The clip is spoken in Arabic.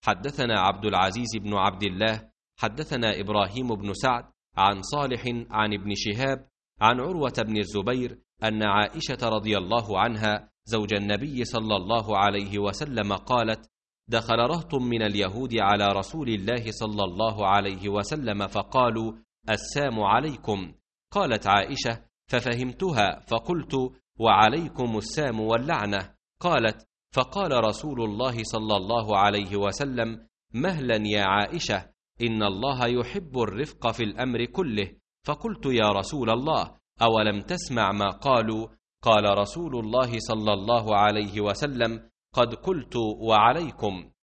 حدثنا عبد العزيز بن عبد الله حدثنا إبراهيم بن سعد عن صالح عن ابن شهاب عن عروة بن الزبير أن عائشة رضي الله عنها زوج النبي صلى الله عليه وسلم قالت: دخل رهط من اليهود على رسول الله صلى الله عليه وسلم فقالوا: السام عليكم. قالت عائشة: ففهمتها فقلت: وعليكم السام واللعنة. قالت: فقال رسول الله صلى الله عليه وسلم: مهلا يا عائشة، إن الله يحب الرفق في الأمر كله. فقلت: يا رسول الله، أولم تسمع ما قالوا؟ قال رسول الله صلى الله عليه وسلم: قد قلت وعليكم.